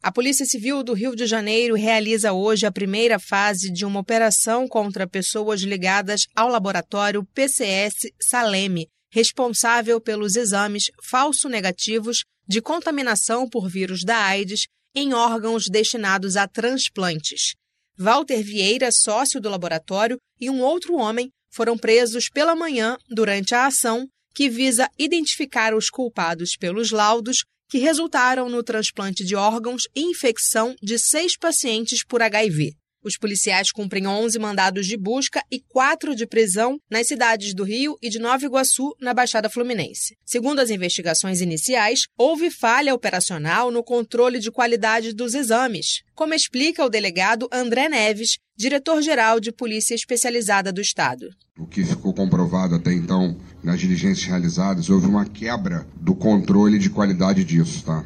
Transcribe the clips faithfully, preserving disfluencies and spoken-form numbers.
A Polícia Civil do Rio de Janeiro realiza hoje a primeira fase de uma operação contra pessoas ligadas ao laboratório P C S Salem, responsável pelos exames falso-negativos de contaminação por vírus da AIDS em órgãos destinados a transplantes. Walter Vieira, sócio do laboratório, e um outro homem foram presos pela manhã durante a ação que visa identificar os culpados pelos laudos que resultaram no transplante de órgãos e infecção de seis pacientes por H I V. Os policiais cumprem onze mandados de busca e quatro de prisão nas cidades do Rio e de Nova Iguaçu, na Baixada Fluminense. Segundo as investigações iniciais, houve falha operacional no controle de qualidade dos exames, como explica o delegado André Neves, diretor-geral de Polícia Especializada do Estado. O que ficou comprovado até então nas diligências realizadas, houve uma quebra do controle de qualidade disso, tá?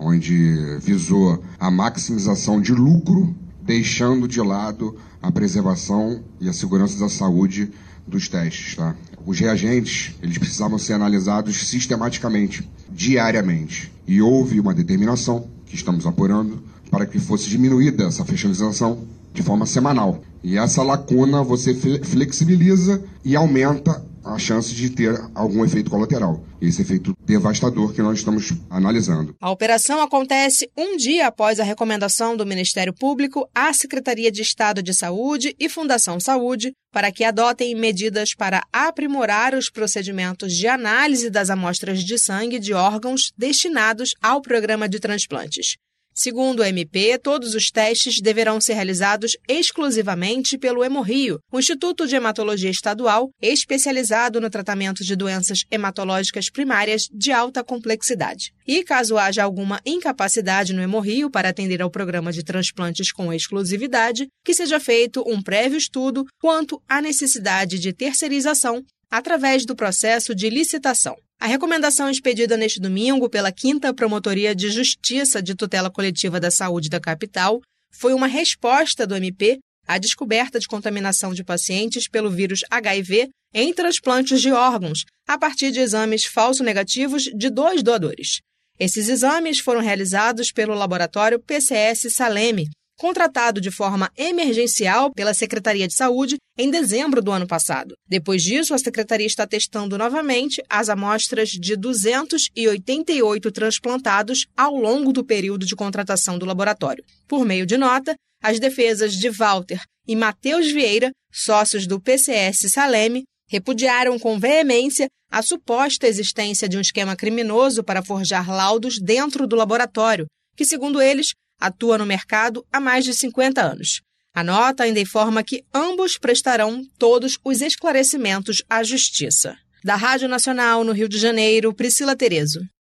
Onde visou a maximização de lucro, deixando de lado a preservação e a segurança da saúde dos testes, tá? Os reagentes, eles precisavam ser analisados sistematicamente, diariamente. E houve uma determinação, que estamos apurando, para que fosse diminuída essa fiscalização de forma semanal. E essa lacuna você flexibiliza e aumenta a chance de ter algum efeito colateral. Esse efeito devastador que nós estamos analisando. A operação acontece um dia após a recomendação do Ministério Público à Secretaria de Estado de Saúde e Fundação Saúde para que adotem medidas para aprimorar os procedimentos de análise das amostras de sangue de órgãos destinados ao programa de transplantes. Segundo o M P, todos os testes deverão ser realizados exclusivamente pelo Hemorrio, o Instituto de Hematologia Estadual, especializado no tratamento de doenças hematológicas primárias de alta complexidade. E caso haja alguma incapacidade no Hemorrio para atender ao programa de transplantes com exclusividade, que seja feito um prévio estudo quanto à necessidade de terceirização através do processo de licitação. A recomendação expedida neste domingo pela quinta Promotoria de Justiça de Tutela Coletiva da Saúde da capital foi uma resposta do M P à descoberta de contaminação de pacientes pelo vírus H I V em transplantes de órgãos, a partir de exames falso-negativos de dois doadores. Esses exames foram realizados pelo laboratório P C S Salem, contratado de forma emergencial pela Secretaria de Saúde em dezembro do ano passado. Depois disso, a Secretaria está testando novamente as amostras de duzentos e oitenta e oito transplantados ao longo do período de contratação do laboratório. Por meio de nota, as defesas de Walter e Matheus Vieira, sócios do P C S Salem, repudiaram com veemência a suposta existência de um esquema criminoso para forjar laudos dentro do laboratório, que, segundo eles, atua no mercado há mais de cinquenta anos. A nota ainda informa que ambos prestarão todos os esclarecimentos à Justiça. Da Rádio Nacional no Rio de Janeiro, Priscila Terezo.